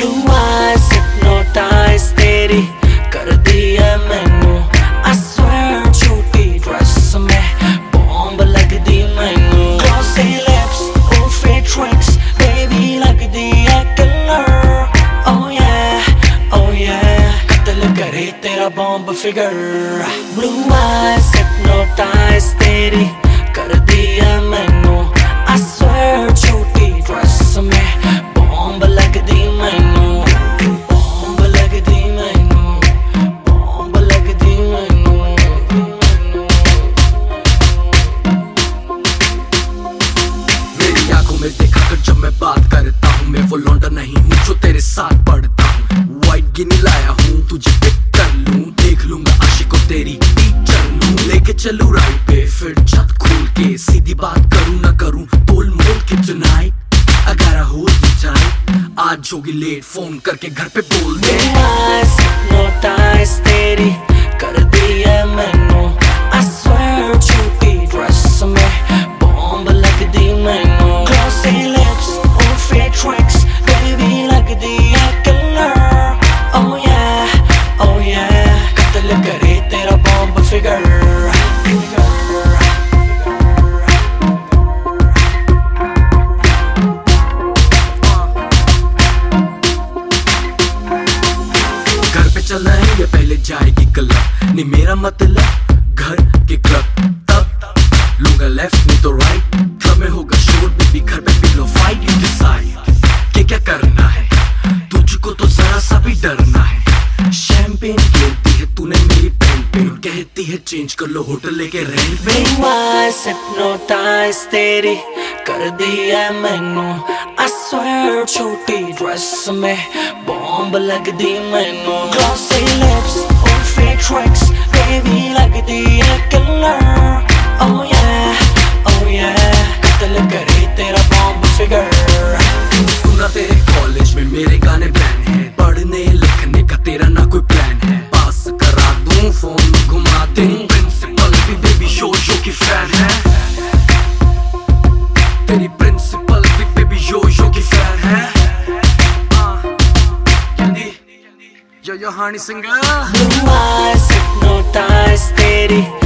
Blue eyes hypnotize तेरी कर दी है मैनू I swear छोटी ड्रेस में बॉम्ब लग दी मैनू Glossy lips, oh fit tricks baby लग दी है killer Oh yeah कत्ल करे तेरा bomb figure Blue eyes hypnotize तेरी कर दी है मैनू I swear छोटी ड्रेस में बॉम्ब लग दी मैनू बॉम्ब लग दी मैनू बॉम्ब लग दी मैनू मेरी आंखों में देखा कर जब मैं बात करता हूँ मैं वो लौंडा नहीं हूँ जो तेरे साथ पढ़ता हूँ वाइट गिनी लाया हूँ तुझे पिक कर लूँ देख लूंगा आशिकों तेरी टीचर लूँ लेके चलूँ राइट पे फिर छत खोल के सीधी बात करूँ ना करूँ बोल मोल के tonight I gotta hold you tight आज होगी लेट फोन करके घर पे बोल दे Eyes hypnotize तेरी कर दी है मैनू I swear छोटी ड्रेस में बॉम्ब लग दी मैनू Glossy lips, oh fit tricks baby लग दी है killer Oh yeah कत्ल करे तेरा बॉम्ब फिगर चलना है या पहले जाएगी क्लब नहीं मेरा मतलब घर के क्लब तब लूंगा लेफ्ट नहीं तो राइट क्लब में होगा शोर बेबी घर पे पी लो फाइट यू डिसाइड क्या करना है तुझको तो जरा सा भी डरना है शैंपेन गिरती है तूने मेरी पैंट पे कहती है चेंज कर लो होटल लेके रेंट पे Eyes hypnotize तेरी कर दी है मैनू I swear छोटी ड्रेस में बॉम्ब लग दी मैनू Glossy lips, oh fit tricks baby लग दी है killer Oh yeah कत्ल करे तेरा बॉम्ब फिगर सुना तेरे कॉलेज में मेरे गाने बैन है पढ़ने लिखने का तेरा ना कोई प्लान है पास करा दूं फोन घुमा दूं प्रिंसिपल भी बेबी शो की फैन है तेरी प्रिंसिपल भी बेबी शो की फैन है yo Honey singer Blue eyes hypnotize तेरी